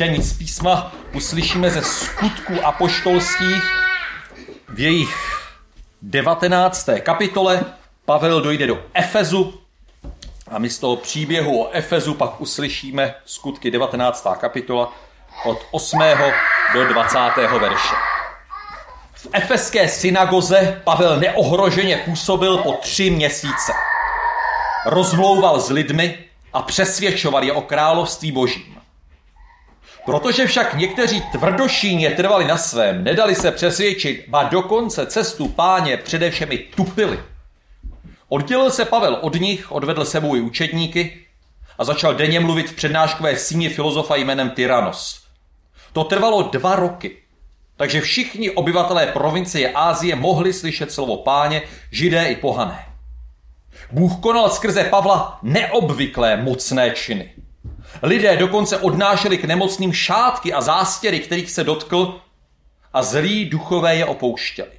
čtení z písma uslyšíme ze Skutků apoštolských. V jejich 19. kapitole Pavel dojde do Efezu a my z toho příběhu o Efezu pak uslyšíme Skutky 19. kapitola od 8. do 20. verše. V efeské synagoze Pavel neohroženě působil po 3 měsíce. Rozmlouval s lidmi a přesvědčoval je o království božím. Protože však někteří tvrdošíně trvali na svém, nedali se přesvědčit, ba dokonce cestu Páně především i tupili. Oddělil se Pavel od nich, odvedl sebou i učedníky a začal denně mluvit v přednáškové síni filozofa jménem Tyranos. To trvalo 2 roky, takže všichni obyvatelé provincie Ázie mohli slyšet slovo Páně, Židé i pohané. Bůh konal skrze Pavla neobvyklé mocné činy. Lidé dokonce odnášeli k nemocným šátky a zástěry, kterých se dotkl, a zlí duchové je opouštěli.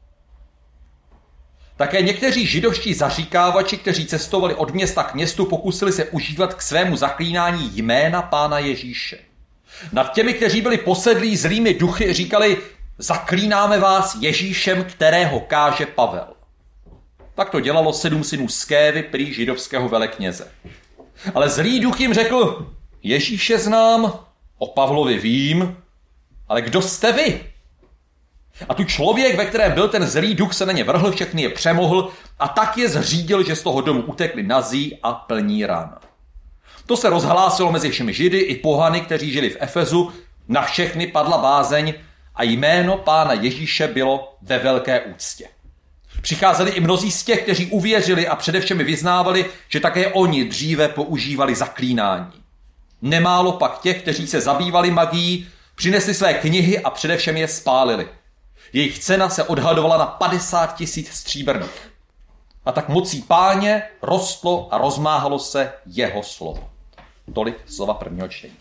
Také někteří židovští zaříkávači, kteří cestovali od města k městu, pokusili se užívat k svému zaklínání jména Pána Ježíše. Nad těmi, kteří byli posedlí zlými duchy, říkali: zaklínáme vás Ježíšem, kterého káže Pavel. Tak to dělalo 7 synů Skévy, prý židovského velekněze. Ale zlý duch jim řekl: Ježíše znám, o Pavlovi vím, ale kdo jste vy? A tu člověk, ve kterém byl ten zlý duch, se na ně vrhl, všechny je přemohl a tak je zřídil, že z toho domu utekli nazí a plní ran. To se rozhlásilo mezi všemi Židy i pohany, kteří žili v Efezu, na všechny padla bázeň a jméno Pána Ježíše bylo ve velké úctě. Přicházeli i mnozí z těch, kteří uvěřili a především vyznávali, že také oni dříve používali zaklínání. Nemálo pak těch, kteří se zabývali magií, přinesli své knihy a především je spálili. Jejich cena se odhadovala na 50 000 stříbrných. A tak mocí Páně rostlo a rozmáhalo se jeho slovo. Tolik slova prvního čtení.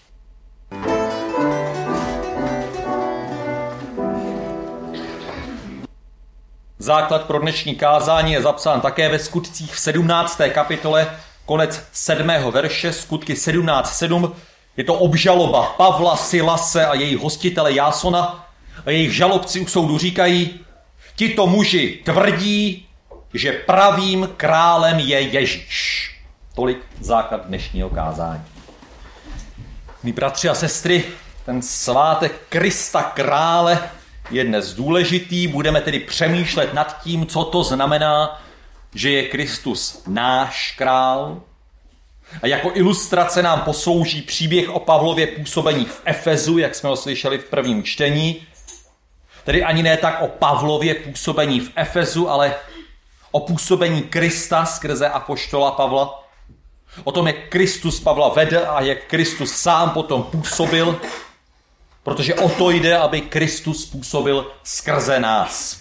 Základ pro dnešní kázání je zapsán také ve Skutcích v 17. kapitole, konec 7. verše, Skutky 17:7. Je to obžaloba Pavla, Silase a jejich hostitele Jásona. A jejich žalobci u soudu říkají: tito muži tvrdí, že pravým králem je Ježíš. Tolik základ dnešního kázání. Mí bratři a sestry, ten svátek Krista krále je dnes důležitý. Budeme tedy přemýšlet nad tím, co to znamená, že je Kristus náš král. A jako ilustrace nám poslouží příběh o Pavlově působení v Efezu, jak jsme ho slyšeli v prvním čtení. Tedy ani ne tak o Pavlově působení v Efezu, ale o působení Krista skrze apoštola Pavla. O tom, jak Kristus Pavla vedl a jak Kristus sám potom působil, protože o to jde, aby Kristus působil skrze nás.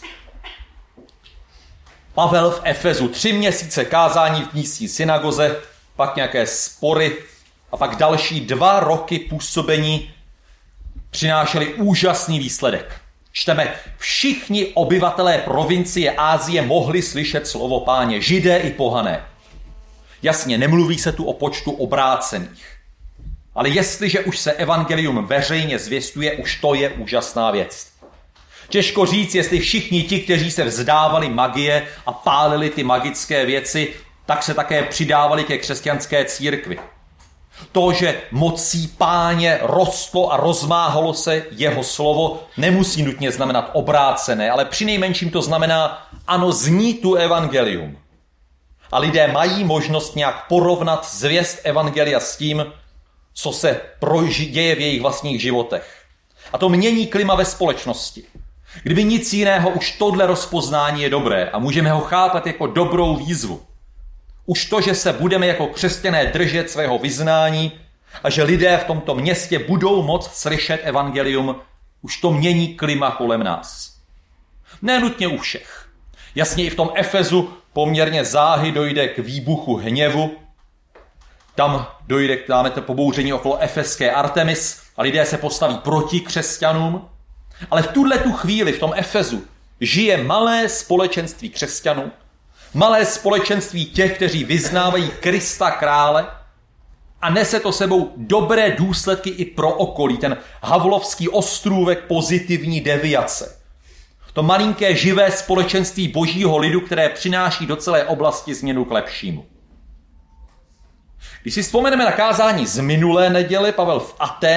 Pavel v Efezu 3 měsíce kázání v místní synagoze, pak nějaké spory a pak další 2 roky působení přinášeli úžasný výsledek. Čteme: všichni obyvatelé provincie Ázie mohli slyšet slovo Páně, Židé i pohané. Jasně, nemluví se tu o počtu obrácených. Ale jestliže už se evangelium veřejně zvěstuje, už to je úžasná věc. Těžko říct, jestli všichni ti, kteří se vzdávali magie a pálili ty magické věci, tak se také přidávali ke křesťanské církvi. To, že mocí Páně rostlo a rozmáhalo se jeho slovo, nemusí nutně znamenat obrácené, ale přinejmenším to znamená, ano, zní tu evangelium. A lidé mají možnost nějak porovnat zvěst evangelia s tím, co se děje v jejich vlastních životech. A to mění klima ve společnosti. Kdyby nic jiného, už tohle rozpoznání je dobré a můžeme ho chápat jako dobrou výzvu. Už to, že se budeme jako křesťané držet svého vyznání a že lidé v tomto městě budou moct slyšet evangelium, už to mění klima kolem nás. Ne nutně u všech. Jasně, i v tom Efezu poměrně záhy dojde k výbuchu hněvu. Tam dojde k pobouření okolo efeské Artemis a lidé se postaví proti křesťanům. Ale v tuhletu chvíli v tom Efezu žije malé společenství křesťanů, malé společenství těch, kteří vyznávají Krista krále A nese to sebou dobré důsledky i pro okolí, ten havlovský ostrůvek pozitivní deviace. To malinké živé společenství božího lidu, které přináší do celé oblasti změnu k lepšímu. Když si vzpomeneme na kázání z minulé neděle, Pavel v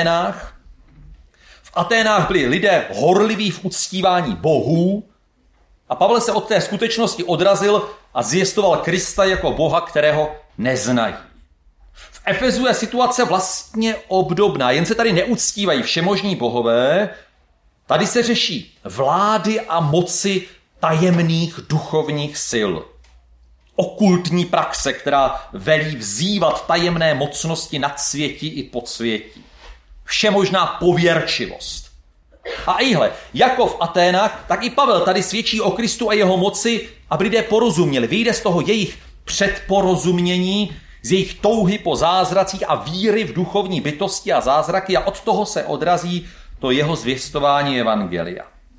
Aténách byli lidé horliví v uctívání bohů a Pavel se od té skutečnosti odrazil a zvěstoval Krista jako Boha, kterého neznají. V Efezu je situace vlastně obdobná, jen se tady neuctívají všemožní bohové, tady se řeší vlády a moci tajemných duchovních sil. Okultní praxe, která velí vzývat tajemné mocnosti nad světí i podsvětí. Všemožná pověrčivost. A ihle, jako v Aténách, tak i Pavel tady svědčí o Kristu a jeho moci, aby lidé porozuměli. Vyjde z toho jejich předporozumění, z jejich touhy po zázracích a víry v duchovní bytosti a zázraky a od toho se odrazí to jeho zvěstování evangelia.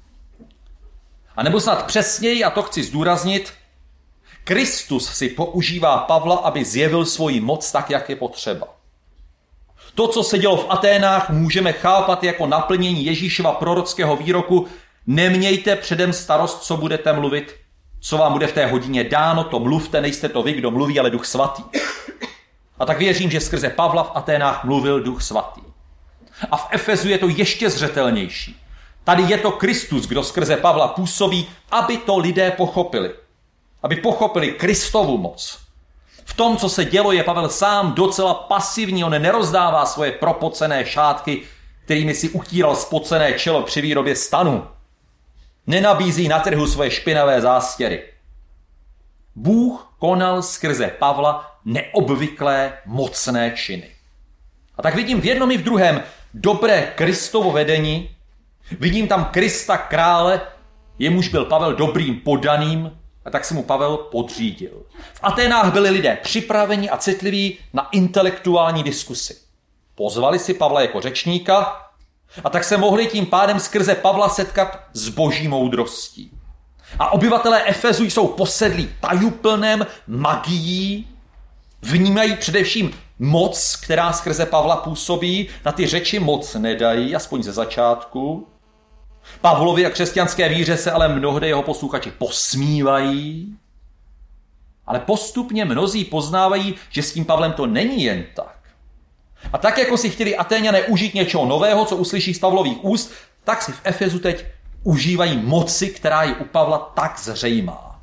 A nebo snad přesněji, a to chci zdůraznit, Kristus si používá Pavla, aby zjevil svoji moc tak, jak je potřeba. To, co se dělo v Aténách, můžeme chápat jako naplnění Ježíšova prorockého výroku: nemějte předem starost, co budete mluvit, co vám bude v té hodině dáno, to mluvte, nejste to vy, kdo mluví, ale Duch Svatý. A tak věřím, že skrze Pavla v Aténách mluvil Duch Svatý. A v Efezu je to ještě zřetelnější. Tady je to Kristus, kdo skrze Pavla působí, aby to lidé pochopili. Aby pochopili Kristovu moc. V tom, co se dělo, je Pavel sám docela pasivní, on nerozdává svoje propocené šátky, kterými si utíral spocené čelo při výrobě stanu. Nenabízí na trhu svoje špinavé zástěry. Bůh konal skrze Pavla neobvyklé mocné činy. A tak vidím v jednom i v druhém dobré Kristovo vedení, vidím tam Krista krále, jemuž byl Pavel dobrým podaným, a tak se mu Pavel podřídil. V Aténách byli lidé připraveni a citliví na intelektuální diskusy. Pozvali si Pavla jako řečníka a tak se mohli tím pádem skrze Pavla setkat s boží moudrostí. A obyvatelé Efezu jsou posedlí tajuplném magií, vnímají především moc, která skrze Pavla působí, na ty řeči moc nedají, aspoň ze začátku. Pavlovi a křesťanské víře se ale mnohdy jeho posluchači posmívají, ale postupně mnozí poznávají, že s tím Pavlem to není jen tak. A tak, jako si chtěli Atéňané užít něčeho nového, co uslyší z Pavlových úst, tak si v Efezu teď užívají moci, která je u Pavla tak zřejmá.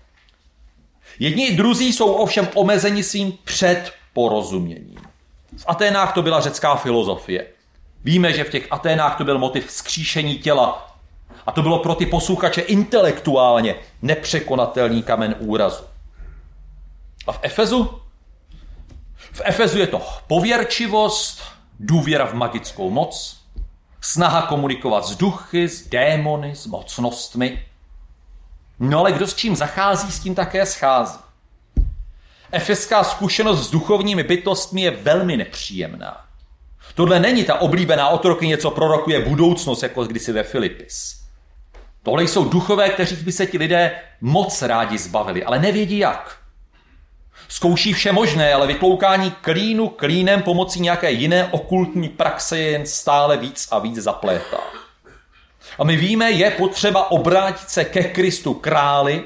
Jedni i druzí jsou ovšem omezeni svým předporozuměním. V Aténách to byla řecká filozofie. Víme, že v těch Aténách to byl motiv vzkříšení těla a to bylo pro ty posluchače intelektuálně nepřekonatelný kamen úrazu. A v Efezu? V Efezu je to pověrčivost, důvěra v magickou moc, snaha komunikovat s duchy, s démony, s mocnostmi. No ale kdo s čím zachází, s tím také schází. Efeská zkušenost s duchovními bytostmi je velmi nepříjemná. Tohle není ta oblíbená otrokyně, co prorokuje budoucnost, jako kdysi ve Filipis. Tohle jsou duchové, kteří by se ti lidé moc rádi zbavili, ale nevědí jak. Zkouší vše možné, ale vytloukání klínu klínem pomocí nějaké jiné okultní praxe je jen stále víc a víc zaplétá. A my víme, je potřeba obrátit se ke Kristu králi,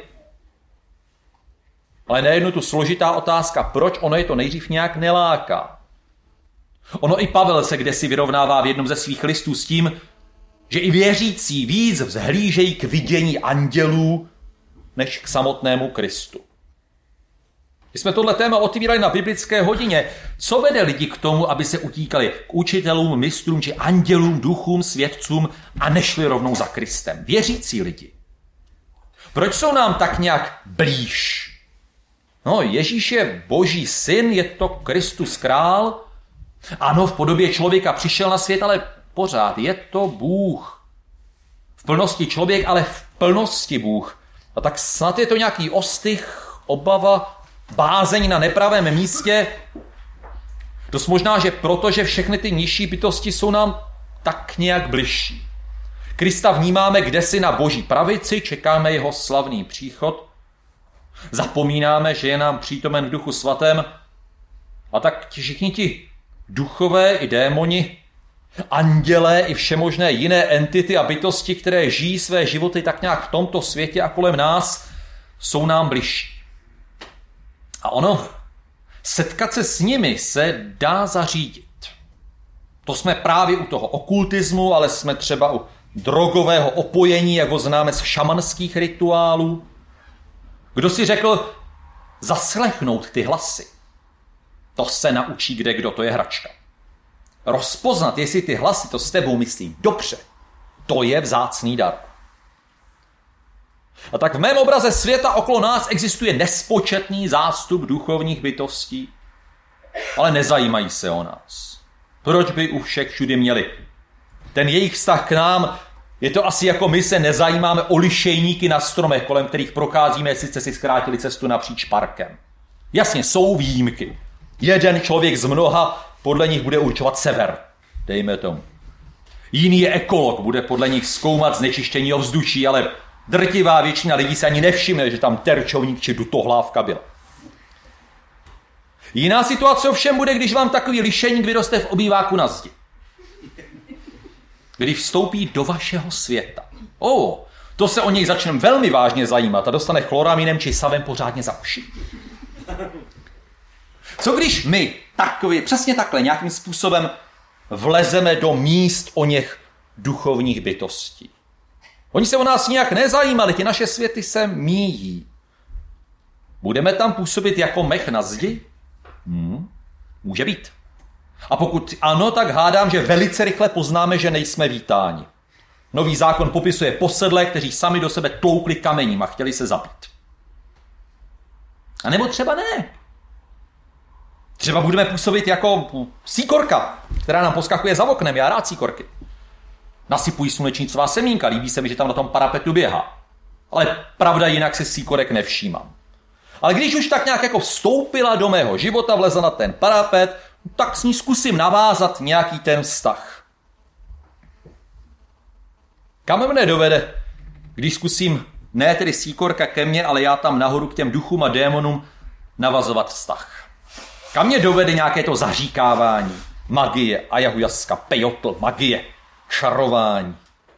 ale nejednou tu složitá otázka, proč ono je to nejdřív nějak neláká. Ono i Pavel se kdesi vyrovnává v jednom ze svých listů s tím, že i věřící víc vzhlížejí k vidění andělů, než k samotnému Kristu. Když jsme tohle téma otvírali na biblické hodině, co vede lidi k tomu, aby se utíkali k učitelům, mistrům či andělům, duchům, svědcům a nešli rovnou za Kristem? Věřící lidi. Proč jsou nám tak nějak blíž? No, Ježíš je Boží syn, je to Kristus král. Ano, v podobě člověka přišel na svět, ale pořád je to Bůh. V plnosti člověk, ale v plnosti Bůh. A tak snad je to nějaký ostych, obava, bázeň na nepravém místě. Dost možná, že protože všechny ty nižší bytosti jsou nám tak nějak bližší. Krista vnímáme kdesi na Boží pravici, čekáme jeho slavný příchod. Zapomínáme, že je nám přítomen v Duchu Svatém. A tak všichni ti duchové i démoni, andělé i všemožné jiné entity a bytosti, které žijí své životy tak nějak v tomto světě a kolem nás, jsou nám bližší. A ono, setkat se s nimi se dá zařídit. To jsme právě u toho okultismu, ale jsme třeba u drogového opojení, jak ho známe z šamanských rituálů. Kdo si řekl, zaslechnout ty hlasy, to se naučí kdekdo, to je hračka. Rozpoznat, jestli ty hlasy to s tebou myslí dobře, to je vzácný dar. A tak v mém obraze světa okolo nás existuje nespočetný zástup duchovních bytostí, ale nezajímají se o nás. Proč by u všech všudy měli? Ten jejich vztah k nám, je to asi jako my se nezajímáme o lišejníky na stromech, kolem kterých procházíme, sice si zkrátili cestu napříč parkem. Jasně, jsou výjimky. Jeden člověk z mnoha podle nich bude určovat sever, dejme tomu. Jiný je ekolog, bude podle nich zkoumat znečištění ovzduší, ale drtivá většina lidí se ani nevšimne, že tam terčovník či dutohlávka byla. Jiná situace ovšem bude, když vám takový lišejník vyroste v obýváku na zdi. Když vstoupí do vašeho světa. To se o něj začne velmi vážně zajímat a dostane chloraminem či savem pořádně za uši. Co když my přesně takhle nějakým způsobem vlezeme do míst o něch duchovních bytostí? Oni se o nás nijak nezajímali, ty naše světy se míjí. Budeme tam působit jako mech na zdi? Může být. A pokud ano, tak hádám, že velice rychle poznáme, že nejsme vítáni. Nový zákon popisuje posedlé, kteří sami do sebe tloukli kamením a chtěli se zabít. A nebo třeba ne. Třeba budeme působit jako síkorka, která nám poskakuje za oknem. Já rád síkorky. Nasypují slunečnicová semínka, líbí se mi, že tam na tom parapetu běhá. Ale pravda, jinak si síkorek nevšímám. Ale když už tak nějak jako vstoupila do mého života, vlezla na ten parapet, tak s ní zkusím navázat nějaký ten vztah. Kam mne dovede, když zkusím, ne tedy síkorka ke mně, ale já tam nahoru k těm duchům a démonům navazovat vztah? Kam mě dovede nějaké to zaříkávání, magie, ajahujaska, pejotl, magie, čarování?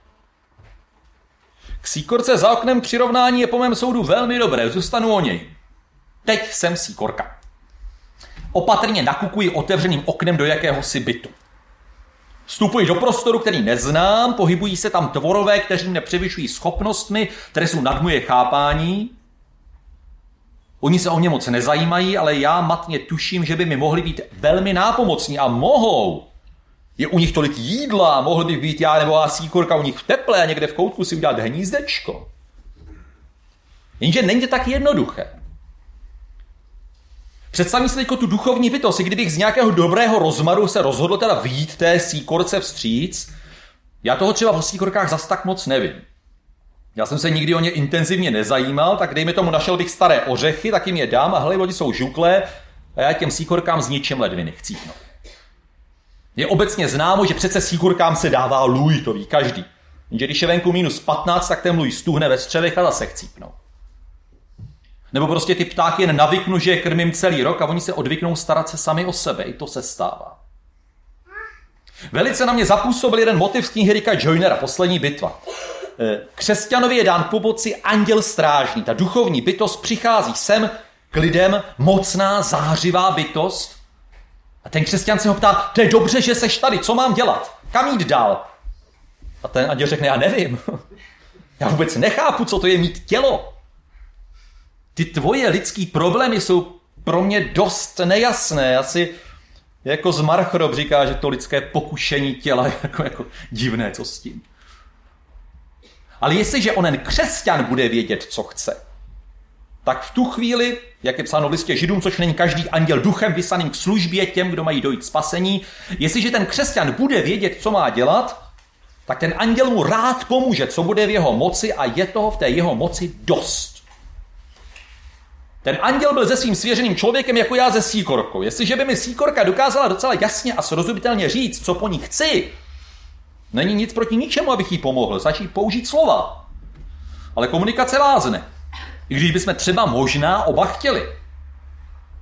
K síkorce za oknem přirovnání je po mém soudu velmi dobré, zůstanu o něj. Teď jsem síkorka. Opatrně nakukuji otevřeným oknem do jakéhosi bytu. Vstupuji do prostoru, který neznám, pohybují se tam tvorové, kteří mě převyšují schopnostmi, které jsou nad moje chápání. Oni se o mě moc nezajímají, ale já matně tuším, že by mi mohli být velmi nápomocní a mohou. Je u nich tolik jídla, mohl bych být já nebo síkorka u nich v teple a někde v koutku si udělat hnízdečko. Jenže není to tak jednoduché. Představím si teďko tu duchovní bytost, i kdybych z nějakého dobrého rozmaru se rozhodl teda vyjít té síkorce vstříc. Já toho třeba o síkorkách zas tak moc nevím. Já jsem se nikdy o ně intenzivně nezajímal, tak dejme tomu našel bych staré ořechy, tak jim je dám a hele, oni jsou žuklé a já těm síkorkám s ničem ledviny chcípnu. Je obecně známo, že přece síkorkám se dává lůj, to ví každý. Jenže když je venku -15, tak ten lůj stuhne ve střevech a zase chcípnou. Nebo prostě ty ptáky jen navyknu, že je krmím celý rok a oni se odvyknou starat se sami o sebe. I to se stává. Velice na mě zapůsobil jeden motiv z knihy Ricka Joynera, Poslední bitva. Křesťanovi je dán pomoci anděl strážný. Ta duchovní bytost přichází sem k lidem, mocná, zářivá bytost. A ten křesťan se ho ptá, to je dobře, že seš tady, co mám dělat? Kam jít dál? A ten anděl řekne, já nevím. Já vůbec nechápu, co to je mít tělo. Ty tvoje lidský problémy jsou pro mě dost nejasné. Asi jako z Marchrob říká, že to lidské pokušení těla je jako divné, co s tím. Ale jestliže onen křesťan bude vědět, co chce, tak v tu chvíli, jak je psáno v listě Židům, což není každý anděl duchem vyslaným k službě těm, kdo mají dojít spasení, jestliže ten křesťan bude vědět, co má dělat, tak ten anděl mu rád pomůže, co bude v jeho moci a je toho v té jeho moci dost. Ten anděl byl se svým svěřeným člověkem jako já se síkorkou. Jestliže by mi síkorka dokázala docela jasně a srozumitelně říct, co po ní chci, není nic proti ničemu, abych jí pomohl. Stačí použít slova. Ale komunikace vázne. I když bychom třeba možná oba chtěli.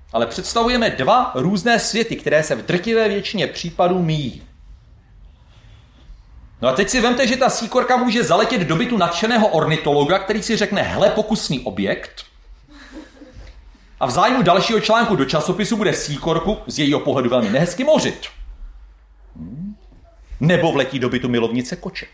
ale představujeme dva různé světy, které se v drtivé většině případů míjí. No a teď si vemte, že ta síkorka může zaletět do bytu nadšeného ornitologa, který si řekne, hele, pokusný objekt. A v zájmu dalšího článku do časopisu bude síkorku z jejího pohledu velmi nehezky mořit. Nebo vletí do bytu milovnice koček.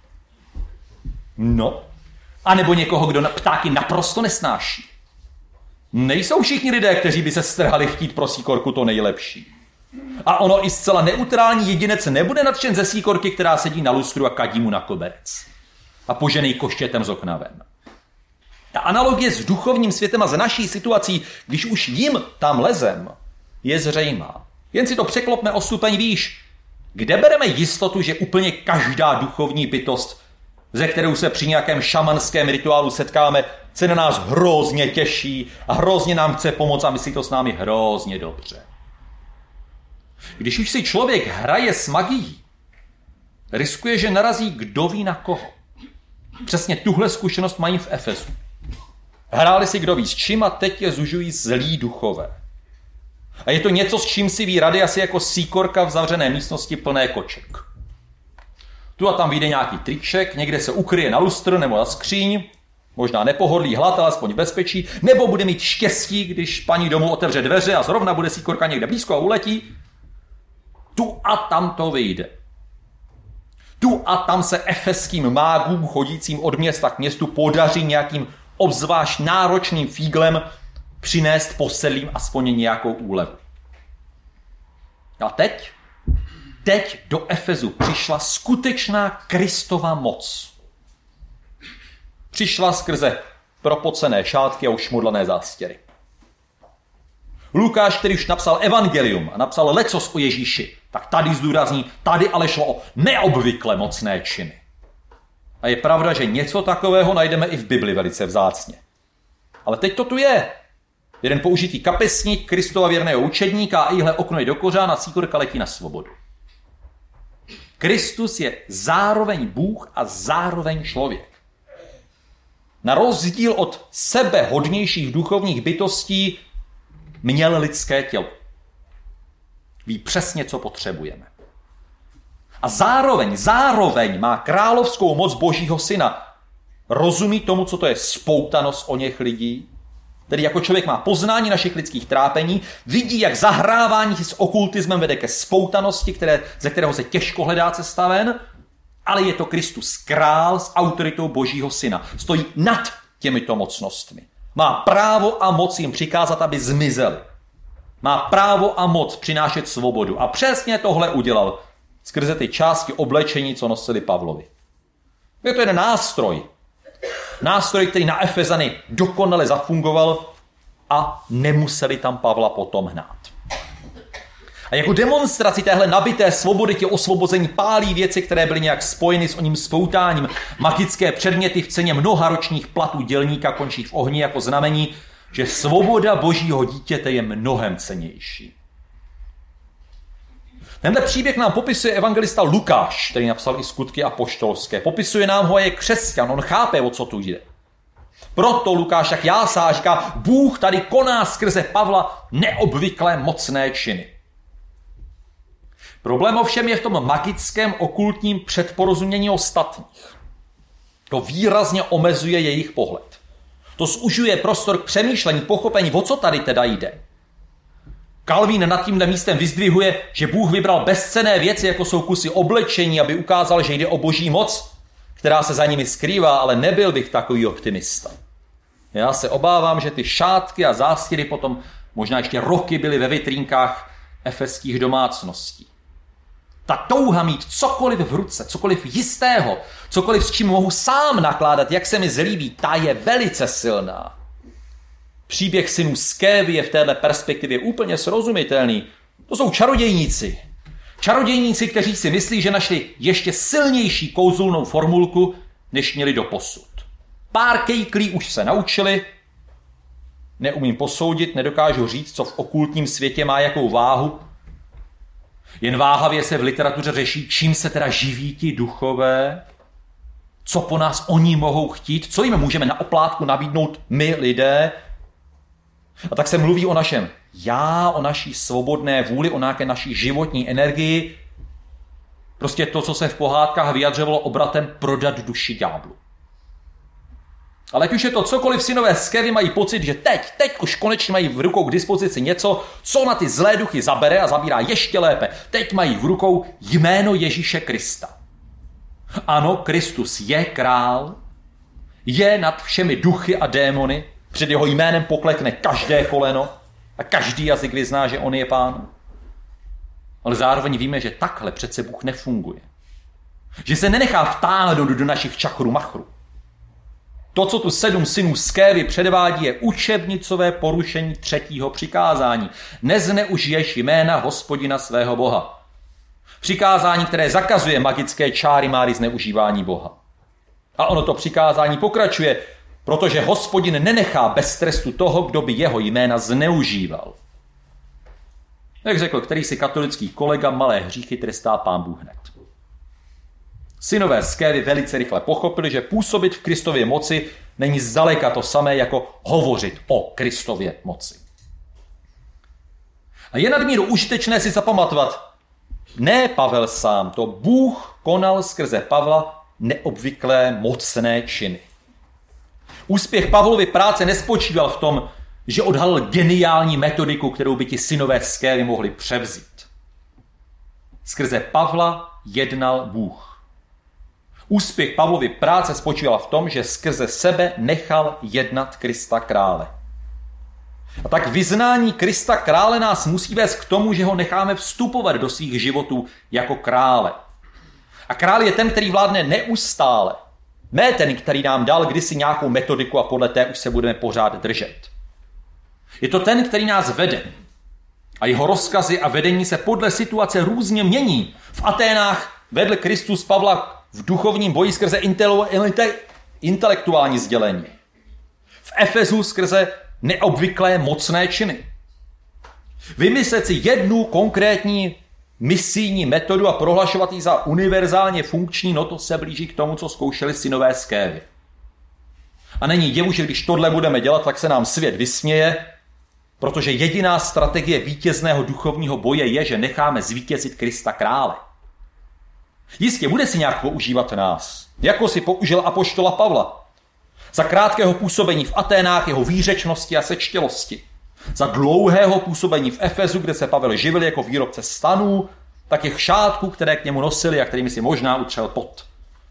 No, a nebo někoho, kdo ptáky naprosto nesnáší. Nejsou všichni lidé, kteří by se strhali chtít pro síkorku to nejlepší. A ono i zcela neutrální jedinec nebude nadšen ze síkorky, která sedí na lustru a kadí mu na koberec. A poženej koštětem z okna ven. Ta analogie s duchovním světem a s naší situací, když už jim tam lezem, je zřejmá. Jen si to překlopme o stupeň výš. Kde bereme jistotu, že úplně každá duchovní bytost, ze kterou se při nějakém šamanském rituálu setkáme, se na nás hrozně těší a hrozně nám chce pomoct a myslí to s námi hrozně dobře. Když už si člověk hraje s magií, riskuje, že narazí kdo ví na koho. Přesně tuhle zkušenost mají v Efezu. Hráli si kdo ví s čím a teď je zužují zlí duchové. A je to něco, s čím si ví rady asi jako síkorka v zavřené místnosti plné koček. Tu a tam vyjde nějaký triček, někde se ukryje na lustr nebo na skříň, možná nepohodlí hlad, ale aspoň bezpečí, nebo bude mít štěstí, když paní domů otevře dveře a zrovna bude síkorka někde blízko a uletí. Tu a tam to vyjde. Tu a tam se efeským mágům chodícím od města k městu podaří nějakým obzvlášť náročným fíglem přinést posedlým aspoň nějakou úlevu. A teď do Efezu přišla skutečná Kristova moc. Přišla skrze propocené šátky a ušmudlané zástěry. Lukáš, který už napsal evangelium a napsal lecos o Ježíši, tak tady zdůrazní, tady ale šlo o neobvykle mocné činy. A je pravda, že něco takového najdeme i v Bibli velice vzácně. Ale teď to tu je. Jeden použitý kapesník, Kristova věrného učedníka a ihle okno je do kořán a síkorka letí na svobodu. Kristus je zároveň Bůh a zároveň člověk. Na rozdíl od sebehodnějších duchovních bytostí měl lidské tělo. Ví přesně, co potřebujeme. A zároveň má královskou moc Božího syna. Rozumí tomu, co to je spoutanost o něch lidí. Tedy jako člověk má poznání našich lidských trápení, vidí, jak zahrávání s okultismem vede ke spoutanosti, ze kterého se těžko hledá cesta ven, ale je to Kristus král s autoritou Božího syna. Stojí nad těmito mocnostmi. Má právo a moc jim přikázat, aby zmizeli. Má právo a moc přinášet svobodu. A přesně tohle udělal skrze ty části oblečení, co nosili Pavlovi. Je to jeden nástroj. Nástroj, který na Efezany dokonale zafungoval a nemuseli tam Pavla potom hnát. A jako demonstraci téhle nabité svobody tě osvobození pálí věci, které byly nějak spojeny s oním spoutáním. Magické předměty v ceně mnoha ročních platů dělníka končí v ohni jako znamení, že svoboda Božího dítěte je mnohem cennější. Tenhle příběh nám popisuje evangelista Lukáš, který napsal i Skutky apoštolské. Popisuje nám ho a je křesťan, on chápe, o co tu jde. Proto Lukáš tak jásá a říká, Bůh tady koná skrze Pavla neobvyklé mocné činy. Problém ovšem je v tom magickém okultním předporozumění ostatních. To výrazně omezuje jejich pohled. To zužuje prostor k přemýšlení, pochopení, o co tady teda jde. Kalvín nad tímhle místem vyzdvihuje, že Bůh vybral bezcenné věci, jako jsou kusy oblečení, aby ukázal, že jde o Boží moc, která se za nimi skrývá, ale nebyl bych takový optimista. Já se obávám, že ty šátky a zástěry potom možná ještě roky byly ve vitrínkách efeských domácností. Ta touha mít cokoliv v ruce, cokoliv jistého, cokoliv, s čím mohu sám nakládat, jak se mi zlíbí, ta je velice silná. Příběh synů Skévy je v této perspektivě úplně srozumitelný. To jsou čarodějníci. Čarodějníci, kteří si myslí, že našli ještě silnější kouzulnou formulku, než měli doposud. Pár kejklí už se naučili, neumím posoudit, nedokážu říct, co v okultním světě má jakou váhu. Jen váhavě se v literatuře řeší, čím se teda živí ti duchové, co po nás oni mohou chtít, co jim můžeme na oplátku nabídnout my lidé. A tak se mluví o našem já, o naší svobodné vůli, o nějaké naší životní energii. Prostě to, co se v pohádkách vyjadřovalo obratem prodat duši ďáblu. Ale ať už je to cokoliv, synové Skévy mají pocit, že teď už konečně mají v rukou k dispozici něco, co na ty zlé duchy zabere a zabírá ještě lépe. Teď mají v rukou jméno Ježíše Krista. Ano, Kristus je král, je nad všemi duchy a démony, před jeho jménem poklekne každé koleno a každý jazyk vyzná, že on je pán. Ale zároveň víme, že takhle přece Bůh nefunguje. Že se nenechá vtáhnout do našich čachru machru. To, co tu 7 synů Skévy předvádí, je učebnicové porušení 3. přikázání. Nezneužiješ jména Hospodina svého Boha. Přikázání, které zakazuje magické čáry máry zneužívání Boha. A ono to přikázání pokračuje, protože Hospodin nenechá bez trestu toho, kdo by jeho jména zneužíval. Jak řekl kterýsi katolický kolega, malé hříchy trestá Pán Bůh hned. Synové Skévy velice rychle pochopili, že působit v Kristově moci není zdaleka to samé, jako hovořit o Kristově moci. A je nadmíru užitečné si zapamatovat, ne Pavel sám, to Bůh konal skrze Pavla neobvyklé mocné činy. Úspěch Pavlovy práce nespočíval v tom, že odhalil geniální metodiku, kterou by ti synové Skévy mohli převzít. Skrze Pavla jednal Bůh. Úspěch Pavlovy práce spočíval v tom, že skrze sebe nechal jednat Krista krále. A tak vyznání Krista krále nás musí vést k tomu, že ho necháme vstupovat do svých životů jako krále. A král je ten, který vládne neustále. Ne ten, který nám dal kdysi nějakou metodiku a podle té už se budeme pořád držet. Je to ten, který nás vede. A jeho rozkazy a vedení se podle situace různě mění. V Aténách vedl Kristus Pavla v duchovním boji skrze intelektuální sdělení. V Efezu skrze neobvyklé mocné činy. Vymyslet si jednu konkrétní misijní metodu a prohlašovat ji za univerzálně funkční, no to se blíží k tomu, co zkoušeli synové Skévy. A není divu, že když tohle budeme dělat, tak se nám svět vysměje, protože jediná strategie vítězného duchovního boje je, že necháme zvítězit Krista krále. Jistě bude si nějak používat nás, jako si použil apoštola Pavla. Za krátkého působení v Aténách, jeho výřečnosti a sečtělosti. Za dlouhého působení v Efezu, kde se Pavel živil jako výrobce stanů, tak těch šátků, které k němu nosili a kterými si možná utřel pot.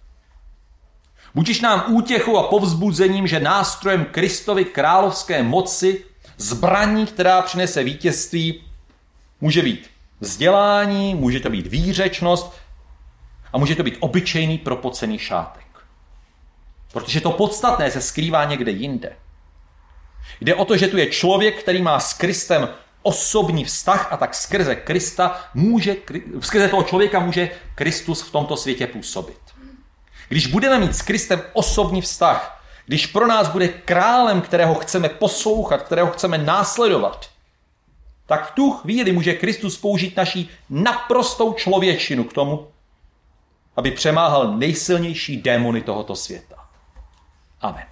Budiš nám útěchou a povzbuzením, že nástrojem Kristovy královské moci, zbraní, která přinese vítězství, může být vzdělání, může to být výřečnost a může to být obyčejný propocený šátek. Protože to podstatné se skrývá někde jinde. Jde o to, že tu je člověk, který má s Kristem osobní vztah a tak skrze toho člověka může Kristus v tomto světě působit. Když budeme mít s Kristem osobní vztah, když pro nás bude králem, kterého chceme poslouchat, kterého chceme následovat, tak v tu chvíli může Kristus použít naší naprostou člověčinu k tomu, aby přemáhal nejsilnější démony tohoto světa. Amen.